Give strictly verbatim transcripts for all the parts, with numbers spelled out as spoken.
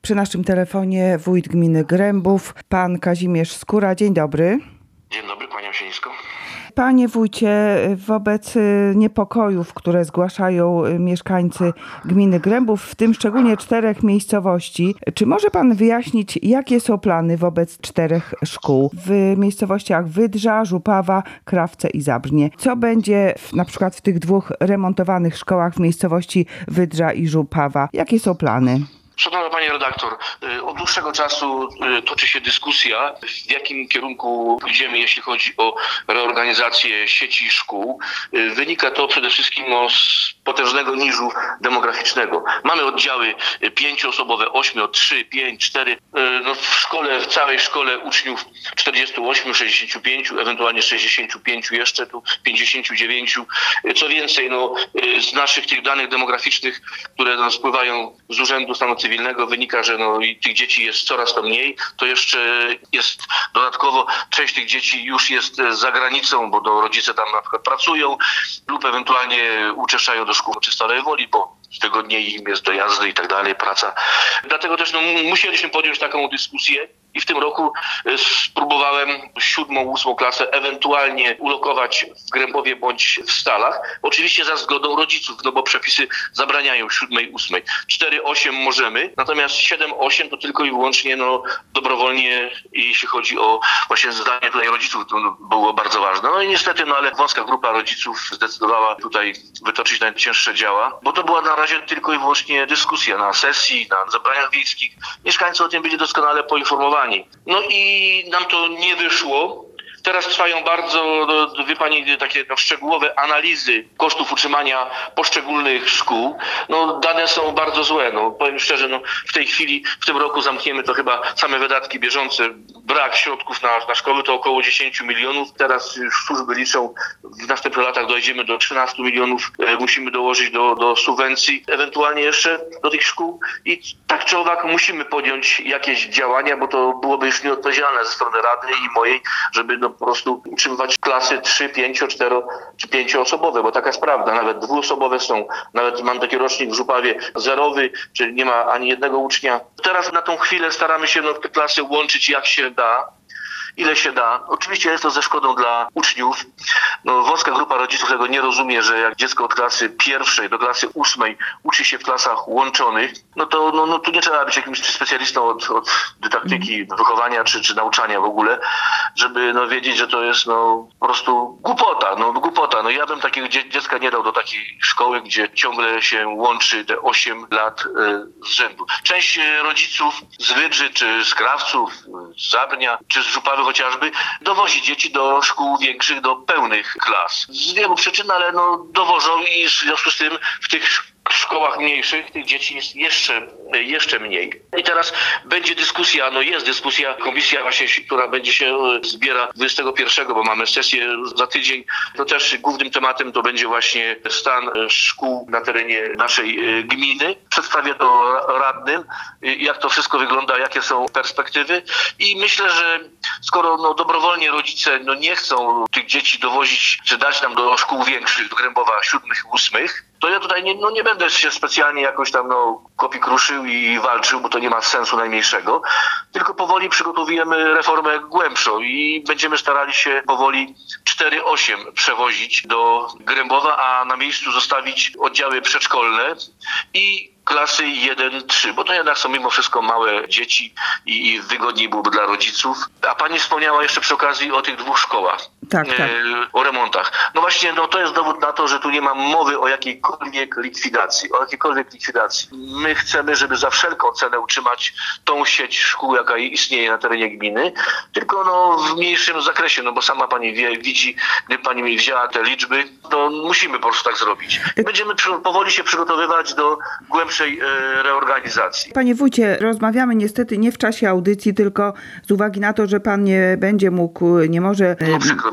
Przy naszym telefonie wójt gminy Grębów, pan Kazimierz Skóra. Dzień dobry. Dzień dobry, kłaniam się nisko. Panie wójcie, wobec niepokojów, które zgłaszają mieszkańcy gminy Grębów, w tym szczególnie czterech miejscowości, czy może pan wyjaśnić, jakie są plany wobec czterech szkół w miejscowościach Wydrza, Żupawa, Krawce i Zabrnie? Co będzie w, na przykład w tych dwóch remontowanych szkołach w miejscowości Wydrza i Żupawa? Jakie są plany? Szanowna pani redaktor, od dłuższego czasu toczy się dyskusja, w jakim kierunku pójdziemy, jeśli chodzi o reorganizację sieci szkół. Wynika to przede wszystkim no, z potężnego niżu demograficznego. Mamy oddziały pięcioosobowe, ośmiu, trzy, pięć, cztery. No, w szkole, w całej szkole uczniów czterdziestu ośmiu, sześćdziesięciu pięciu, ewentualnie sześćdziesięciu pięciu jeszcze, tu pięćdziesięciu dziewięciu. Co więcej, no, z naszych tych danych demograficznych, które no, spływają z Urzędu Stanu Cywilnego, wynika, że no, i tych dzieci jest coraz to mniej. To jeszcze jest dodatkowo część tych dzieci już jest za granicą, bo do rodzice tam na przykład pracują lub ewentualnie uczęszczają do szkół czy Stalowej Woli, bo tygodniej im jest dojazdy i tak dalej, praca. Dlatego też no, musieliśmy podjąć taką dyskusję i w tym roku spróbowałem siódmą, ósmą klasę ewentualnie ulokować w Grębowie bądź w Stalach. Oczywiście za zgodą rodziców, no bo przepisy zabraniają siódmej, ósmej. cztery, osiem możemy, natomiast siedem, osiem to tylko i wyłącznie no, dobrowolnie, jeśli chodzi o właśnie zdanie tutaj rodziców, to było bardzo ważne. No i niestety, no ale wąska grupa rodziców zdecydowała tutaj wytoczyć najcięższe działa, bo to była na razie tylko i wyłącznie dyskusja na sesji, na zebraniach wiejskich. Mieszkańcy o tym byli doskonale poinformowani. No i nam to nie wyszło. Teraz trwają bardzo, no, wie pani, takie no, szczegółowe analizy kosztów utrzymania poszczególnych szkół. No, dane są bardzo złe. No, powiem szczerze, no, w tej chwili, w tym roku zamkniemy to chyba same wydatki bieżące. Brak środków na, na szkoły to około dziesięć milionów. Teraz już służby liczą, w następnych latach dojdziemy do trzynastu milionów. E, musimy dołożyć do, do subwencji, ewentualnie jeszcze do tych szkół. I tak czy owak musimy podjąć jakieś działania, bo to byłoby już nieodpowiedzialne ze strony Rady i mojej, żeby no, po prostu utrzymywać klasy trzy, pięcio, cztero czy pięcioosobowe, bo taka jest prawda. Nawet dwuosobowe są. Nawet mam taki rocznik w Żupawie zerowy, czyli nie ma ani jednego ucznia. Teraz na tą chwilę staramy się no, te klasy łączyć jak się da. Ile się da. Oczywiście jest to ze szkodą dla uczniów. No, wąska grupa rodziców tego nie rozumie, że jak dziecko od klasy pierwszej do klasy ósmej uczy się w klasach łączonych, no to no, no, tu nie trzeba być jakimś specjalistą od, od dydaktyki, wychowania czy, czy nauczania w ogóle, żeby no, wiedzieć, że to jest no, po prostu głupota. No, głupota. No, ja bym takiego dzie- dziecka nie dał do takiej szkoły, gdzie ciągle się łączy te osiem lat y, z rzędu. Część y, rodziców z Wydrzy, czy z Krawców, z Zabrnia, czy z Żupawy chociażby, dowozi dzieci do szkół większych, do pełnych klas. Z wielu przyczyn, ale no dowożą i w związku z tym w tych szkołach mniejszych tych dzieci jest jeszcze, jeszcze mniej. I teraz będzie dyskusja, no jest dyskusja, komisja właśnie, która będzie się zbiera dwudziestego pierwszego, bo mamy sesję za tydzień. To też głównym tematem to będzie właśnie stan szkół na terenie naszej gminy. Przedstawię to radnym, jak to wszystko wygląda, jakie są perspektywy i myślę, że skoro no, dobrowolnie rodzice no, nie chcą tych dzieci dowozić, czy dać nam do szkół większych, do Grębowa siódmych, ósmych, to ja tutaj nie, no nie będę się specjalnie jakoś tam no, kopii kruszył i walczył, bo to nie ma sensu najmniejszego, tylko powoli przygotowujemy reformę głębszą i będziemy starali się powoli cztery osiem przewozić do Grębowa, a na miejscu zostawić oddziały przedszkolne i klasy jeden trzy, bo to jednak są mimo wszystko małe dzieci i, i wygodniej byłoby dla rodziców. A pani wspomniała jeszcze przy okazji o tych dwóch szkołach. Tak, tak. E, o remontach. No właśnie, no to jest dowód na to, że tu nie ma mowy o jakiejkolwiek likwidacji, o jakiejkolwiek likwidacji. My chcemy, żeby za wszelką cenę utrzymać tą sieć szkół, jaka istnieje na terenie gminy, tylko no w mniejszym zakresie, no bo sama pani wie, widzi, gdy pani mi wzięła te liczby, to musimy po prostu tak zrobić. Będziemy przy, powoli się przygotowywać do głębszej reorganizacji. Panie wójcie, rozmawiamy niestety nie w czasie audycji, tylko z uwagi na to, że pan nie będzie mógł, nie może No, przykro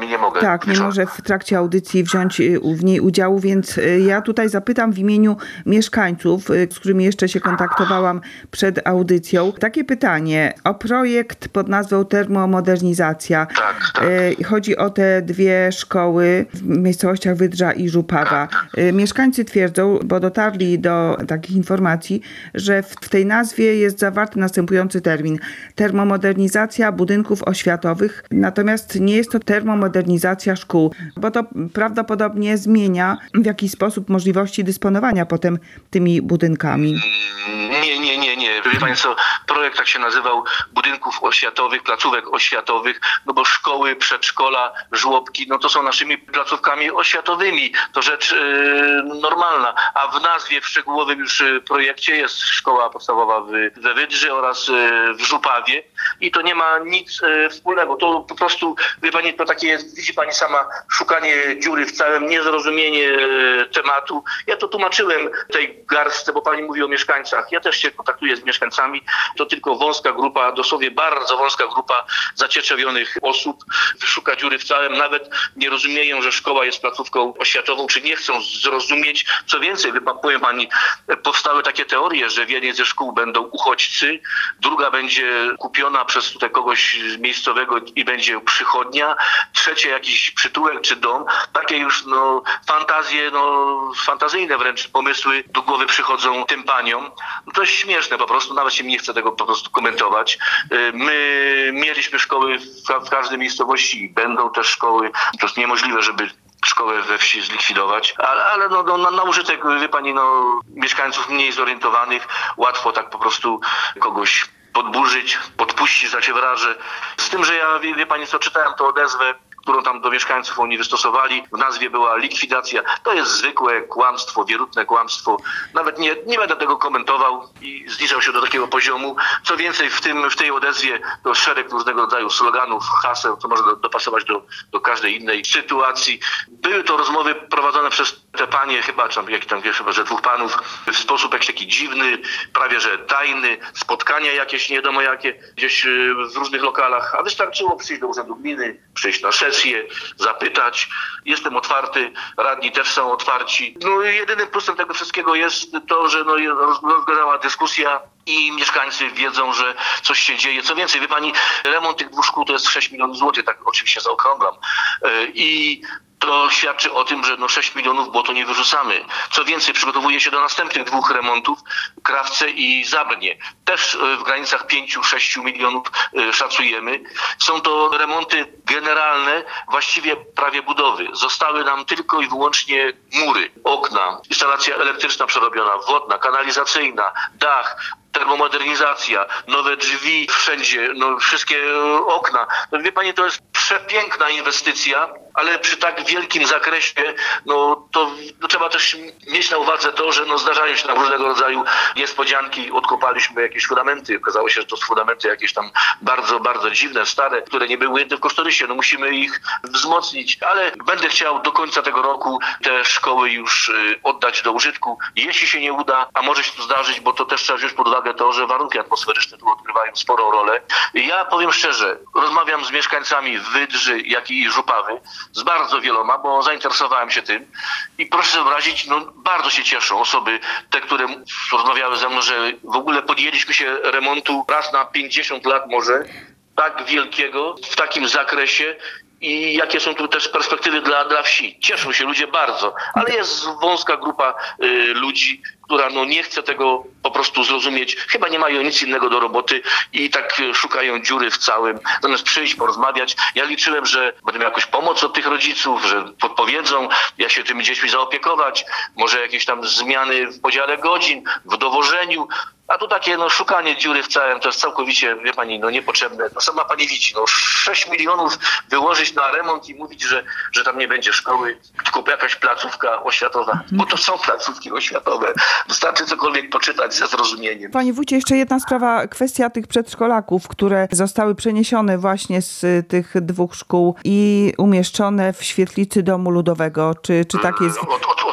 mi nie mogę. Tak, nie może w trakcie audycji wziąć w niej udziału, więc ja tutaj zapytam w imieniu mieszkańców, z którymi jeszcze się kontaktowałam przed audycją. Takie pytanie o projekt pod nazwą termomodernizacja. Tak, tak. Chodzi o te dwie szkoły w miejscowościach Wydrza i Żupawa. Tak. Mieszkańcy twierdzą, bo dotarli do takich informacji, że w tej nazwie jest zawarty następujący termin. Termomodernizacja budynków oświatowych, natomiast nie jest to termomodernizacja szkół, bo to prawdopodobnie zmienia w jakiś sposób możliwości dysponowania potem tymi budynkami. Nie, nie, nie, nie. Wie Państwo, projekt tak się nazywał budynków oświatowych, placówek oświatowych, no bo szkoły, przedszkola, żłobki, no to są naszymi placówkami oświatowymi. To rzecz yy, normalna. A w nazwie, w szczegółowym już projekcie jest szkoła podstawowa w, we Wydrze oraz yy, w Żupawie i to nie ma nic yy, wspólnego. To po prostu, wie Pani, to takie jest, widzi Pani sama, szukanie dziury w całym, niezrozumienie yy, tematu. Ja to tłumaczyłem tej garstce, bo Pani mówi o mieszkańcach. Ja też się kontaktuję z mieszkańcami. To tylko wąska grupa, dosłownie bardzo wąska grupa zacieczewionych osób szuka dziury w całym. Nawet nie rozumieją, że szkoła jest placówką oświatową, czy nie chcą zrozumieć. Co więcej, powiem Pani, powstały takie teorie, że w jednej ze szkół będą uchodźcy, druga będzie kupiona przez tutaj kogoś miejscowego i będzie przychodnia, trzecie jakiś przytułek czy dom. Takie już no, fantazje, no, fantazyjne wręcz pomysły do głowy przychodzą tym paniom. No to jest śmieszne po prostu, nawet się mi nie chce tego po prostu komentować. My mieliśmy szkoły w, w każdej miejscowości, będą też szkoły, to jest niemożliwe, żeby szkołę we wsi zlikwidować, ale, ale no, no, na, na użytek, wie Pani, no, mieszkańców mniej zorientowanych, łatwo tak po prostu kogoś podburzyć, podpuścić, za się wyrażę. Z tym, że ja, wie, wie Pani co, czytałem tą odezwę, którą tam do mieszkańców oni wystosowali. W nazwie była likwidacja. To jest zwykłe kłamstwo, wierutne kłamstwo. Nawet nie, nie będę tego komentował i zniżał się do takiego poziomu. Co więcej, w tym, w tej odezwie to szereg różnego rodzaju sloganów, haseł, co może do, dopasować do, do każdej innej sytuacji. Były to rozmowy prowadzone przez te panie, chyba, czy tam, jak tam wiesz, chyba, że dwóch panów, w sposób jakiś taki dziwny, prawie że tajny, spotkania jakieś nie wiadomo jakie, gdzieś w różnych lokalach, a wystarczyło przyjść do urzędu gminy, przyjść na sesję, zapytać. Jestem otwarty, radni też są otwarci. No jedynym plusem tego wszystkiego jest to, że no, rozgorzała dyskusja i mieszkańcy wiedzą, że coś się dzieje. Co więcej, wie Pani, remont tych dwóch szkół to jest sześć milionów złotych, tak oczywiście zaokrąglam. I to świadczy o tym, że no sześć milionów błoto nie wyrzucamy. Co więcej, przygotowuje się do następnych dwóch remontów, Krawce i Zabrnie. Też w granicach pięć do sześciu milionów szacujemy. Są to remonty generalne, właściwie prawie budowy. Zostały nam tylko i wyłącznie mury, okna, instalacja elektryczna przerobiona, wodna, kanalizacyjna, dach, termomodernizacja, nowe drzwi wszędzie, no wszystkie okna. No, wie Pani, to jest przepiękna inwestycja, ale przy tak wielkim zakresie, no to no, trzeba też mieć na uwadze to, że no, zdarzają się tam różnego rodzaju niespodzianki. Odkopaliśmy jakieś fundamenty. Okazało się, że to są fundamenty jakieś tam bardzo, bardzo dziwne, stare, które nie były ujęte w kosztorysie. No musimy ich wzmocnić, ale będę chciał do końca tego roku te szkoły już y, oddać do użytku. Jeśli się nie uda, a może się to zdarzyć, bo to też trzeba wziąć pod uwagę to, że warunki atmosferyczne tu odgrywają sporą rolę. Ja powiem szczerze, rozmawiam z mieszkańcami Wydrzy, jak i Żupawy, z bardzo wieloma, bo zainteresowałem się tym i proszę sobie wyobrazić, no bardzo się cieszą osoby, te, które rozmawiały ze mną, że w ogóle podjęliśmy się remontu raz na pięćdziesiąt lat może, tak wielkiego, w takim zakresie i jakie są tu też perspektywy dla, dla wsi. Cieszą się ludzie bardzo, ale jest wąska grupa y, ludzi, która no, nie chce tego po prostu zrozumieć. Chyba nie mają nic innego do roboty i tak y, szukają dziury w całym. Zamiast przyjść, porozmawiać. Ja liczyłem, że będę miał jakąś pomoc od tych rodziców, że podpowiedzą, jak się tymi dziećmi zaopiekować, może jakieś tam zmiany w podziale godzin, w dowożeniu. A tu takie no, szukanie dziury w całym to jest całkowicie, wie Pani, no niepotrzebne. No sama Pani widzi, no sześć milionów wyłożyć na remont i mówić, że, że tam nie będzie szkoły, tylko jakaś placówka oświatowa, bo to są placówki oświatowe. Wystarczy cokolwiek poczytać ze zrozumieniem. Panie wójcie, jeszcze jedna sprawa, kwestia tych przedszkolaków, które zostały przeniesione właśnie z tych dwóch szkół i umieszczone w świetlicy Domu Ludowego. Czy, czy tak jest? O, o, o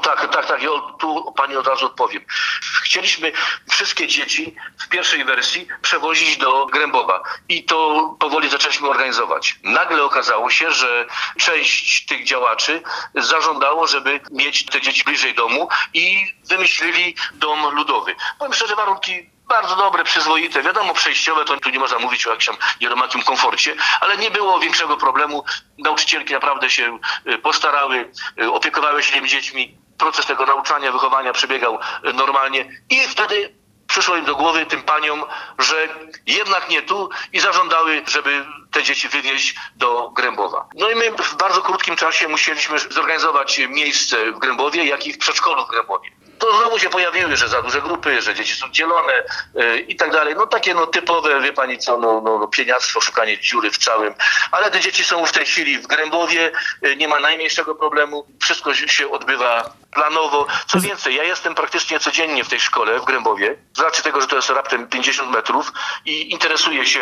Tak, tak, tak. Ja tu pani od razu odpowiem. Chcieliśmy wszystkie dzieci w pierwszej wersji przewozić do Grębowa i to powoli zaczęliśmy organizować. Nagle okazało się, że część tych działaczy zażądało, żeby mieć te dzieci bliżej domu i wymyślili dom ludowy. Powiem szczerze, warunki bardzo dobre, przyzwoite. Wiadomo, przejściowe, to tu nie można mówić o jakimś tam niedomakim komforcie, ale nie było większego problemu. Nauczycielki naprawdę się postarały, opiekowały się tymi dziećmi. Proces tego nauczania, wychowania przebiegał normalnie i wtedy przyszło im do głowy, tym paniom, że jednak nie tu i zażądały, żeby te dzieci wywieźć do Grębowa. No i my w bardzo krótkim czasie musieliśmy zorganizować miejsce w Grębowie, jak i w przedszkolu w Grębowie. To znowu się pojawiły, że za duże grupy, że dzieci są dzielone yy, i tak dalej. No takie no typowe, wie pani co, no, no, no pieniactwo, szukanie dziury w całym. Ale te dzieci są w tej chwili w Grębowie, yy, nie ma najmniejszego problemu. Wszystko się odbywa planowo. Co więcej, ja jestem praktycznie codziennie w tej szkole w Grębowie. Z racji tego, że to jest raptem pięćdziesiąt metrów i interesuję się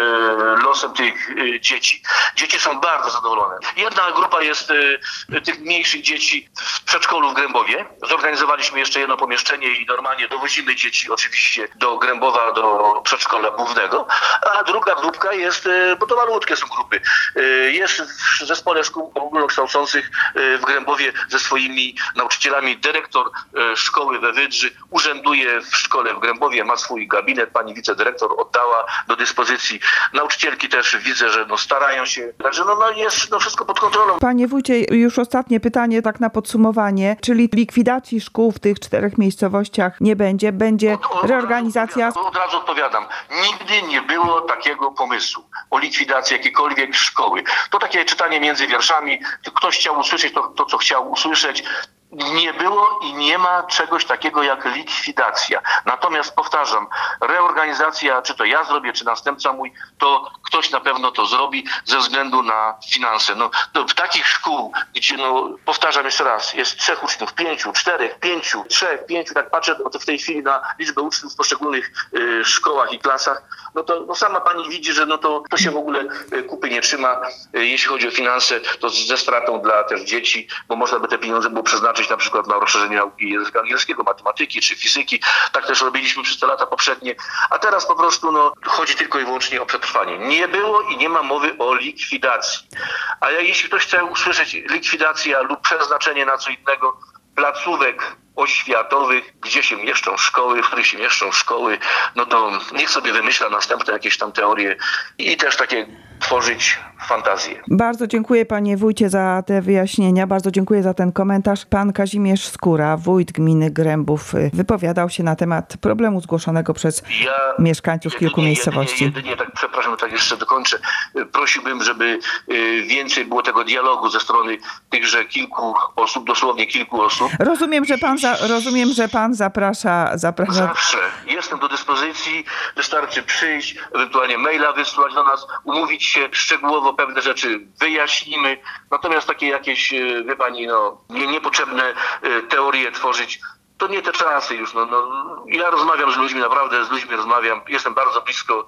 yy, losem tych yy, dzieci. Dzieci są bardzo zadowolone. Jedna grupa jest yy, tych mniejszych dzieci w przedszkolu w Grębowie. Zorganizowaliśmy jeszcze jedno pomieszczenie i normalnie dowozimy dzieci oczywiście do Grębowa, do przedszkola głównego, a druga grupka jest, bo to malutkie są grupy, jest w zespole szkół ogólnokształcących w Grębowie ze swoimi nauczycielami. Dyrektor szkoły we Wydrzy urzęduje w szkole w Grębowie, ma swój gabinet, pani wicedyrektor oddała do dyspozycji. Nauczycielki też widzę, że no starają się, także no, no jest no wszystko pod kontrolą. Panie wójcie, już ostatnie pytanie tak na podsumowanie, czyli likwidacji szkół w tych czterech miejscowościach nie będzie, będzie od, od reorganizacja. Razu od razu odpowiadam. Nigdy nie było takiego pomysłu o likwidacji jakiejkolwiek szkoły. To takie czytanie między wierszami. Ktoś chciał usłyszeć to, to co chciał usłyszeć. Nie było i nie ma czegoś takiego jak likwidacja. Natomiast powtarzam, reorganizacja, czy to ja zrobię, czy następca mój, to ktoś na pewno to zrobi ze względu na finanse. No, no, w takich szkół, gdzie, no, powtarzam jeszcze raz, jest trzech uczniów, pięciu, czterech, pięciu, trzech, pięciu, tak patrzę w tej chwili na liczbę uczniów w poszczególnych y, szkołach i klasach, no to no sama pani widzi, że no to, to się w ogóle y, kupy nie trzyma. Y, jeśli chodzi o finanse, to ze stratą dla też dzieci, bo można by te pieniądze było przeznaczyć na przykład na rozszerzenie nauki języka angielskiego, matematyki czy fizyki. Tak też robiliśmy przez te lata poprzednie. A teraz po prostu no, chodzi tylko i wyłącznie o przetrwanie. Nie było i nie ma mowy o likwidacji. A jeśli ktoś chce usłyszeć likwidacja lub przeznaczenie na co innego placówek oświatowych, gdzie się mieszczą szkoły, w których się mieszczą szkoły, no to niech sobie wymyśla następne jakieś tam teorie i też takie tworzyć fantazję. Bardzo dziękuję panie wójcie za te wyjaśnienia, bardzo dziękuję za ten komentarz. Pan Kazimierz Skóra, wójt gminy Grębów, wypowiadał się na temat problemu zgłoszonego przez ja mieszkańców jedynie, kilku miejscowości. Jedynie, jedynie tak, przepraszam, tak jeszcze dokończę. Prosiłbym, żeby więcej było tego dialogu ze strony tychże kilku osób, dosłownie kilku osób. Rozumiem, że pan, za, rozumiem, że pan zaprasza, zaprasza... Zawsze. Jestem do dyspozycji, wystarczy przyjść, ewentualnie maila wysłać do nas, umówić się szczegółowo, pewne rzeczy wyjaśnimy. Natomiast takie jakieś, wie pani, no, nie, niepotrzebne teorie tworzyć, to nie te czasy już. No, no, ja rozmawiam z ludźmi, naprawdę z ludźmi rozmawiam, jestem bardzo blisko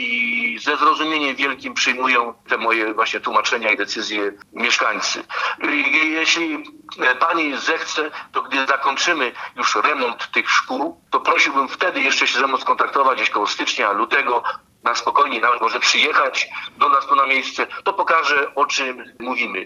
i ze zrozumieniem wielkim przyjmują te moje właśnie tłumaczenia i decyzje mieszkańcy. Jeśli pani zechce, to gdy zakończymy już remont tych szkół, to prosiłbym wtedy jeszcze się ze mną skontaktować gdzieś koło stycznia, lutego, na spokojnie nawet może przyjechać do nas tu na miejsce, to pokażę, o czym mówimy.